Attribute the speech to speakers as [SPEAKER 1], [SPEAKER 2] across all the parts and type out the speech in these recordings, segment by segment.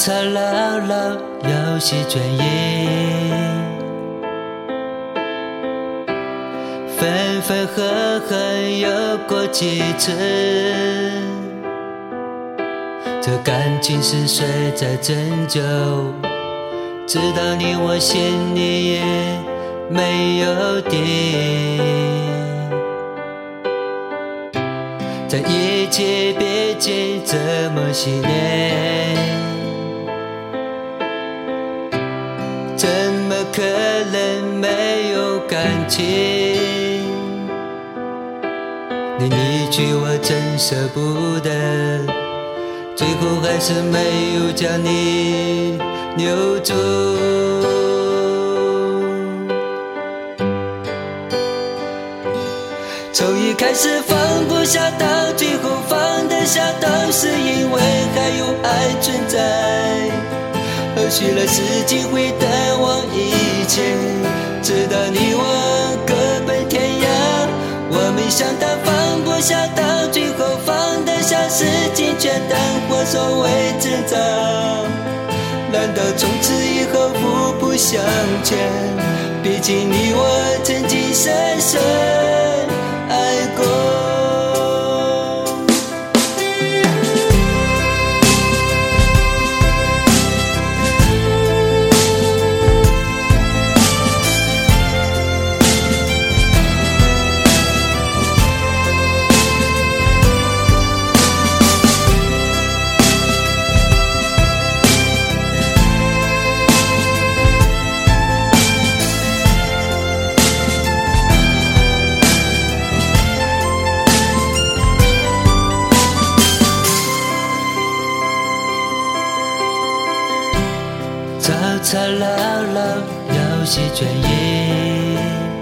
[SPEAKER 1] 吵闹闹，有些转眼，分分合合有过几次，这感情是谁在拯救？直到你我心里也没有底，在一起毕竟这么些年，怎么可能没有感情？你离去我真舍不得，最后还是没有将你留住。从一开始放不下，到最后放得下，都是因为还有爱存在。或许了时间会淡忘一切，直到你我各奔天涯。我没想到放不下，到最后放得下，时间却淡化所谓挣扎。难道从此以后互不相欠？毕竟你我曾经深深爱过。吵吵闹闹有些转眼，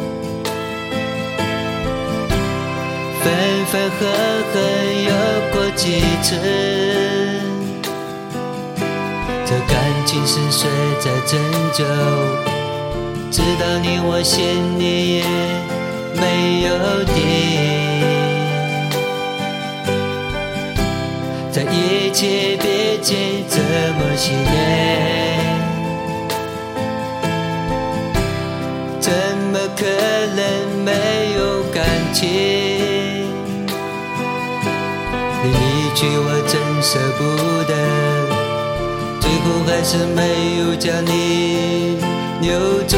[SPEAKER 1] 分分合合有过几次，这感情是谁在拯救？直到你我心里也没有底，在一起毕竟这么些年，怎么可能没有感情？你离去我真舍不得，最后还是没有将你留住。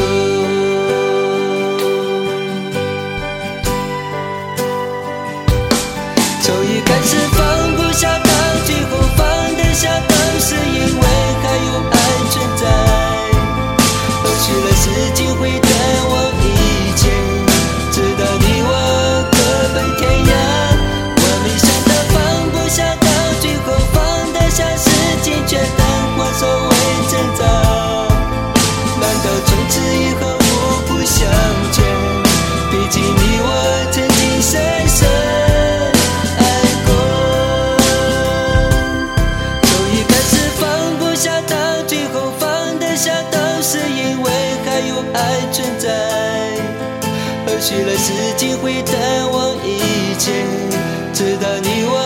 [SPEAKER 1] 从一开始放不下，到最后放得下，都是因为还有爱存在。或许了时间会淡忘一切，直到你我各奔天涯。我没想到放不下，到最后放得下，时间却淡化所谓挣扎。难道从此以后互不相欠？毕竟你我曾经深深爱过。从一开始放不下，到最后放得下，都是因为还有爱存在。或许了时间会淡忘一切，直到你我